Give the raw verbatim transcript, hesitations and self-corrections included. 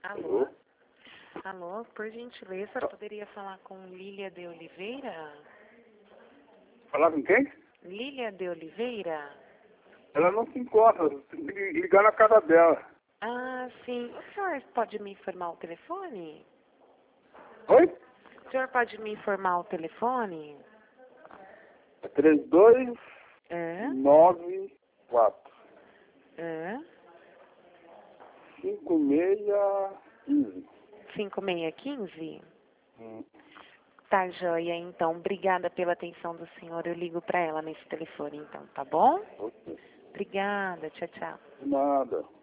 Alô? Alô, por gentileza, poderia falar com Lília de Oliveira? Falar com quem? Lília de Oliveira? Ela não se encontra, tem que ligar na casa dela. Ah, sim. O senhor pode me informar o telefone? Oi? O senhor pode me informar o telefone? É três dois É? nove quatro É? cinco seis um cinco. cinco seis um cinco? Hum. Tá, joia, então. Obrigada pela atenção do senhor. Eu ligo para ela nesse telefone, então, tá bom? Ok. Obrigada. Tchau, tchau. De nada.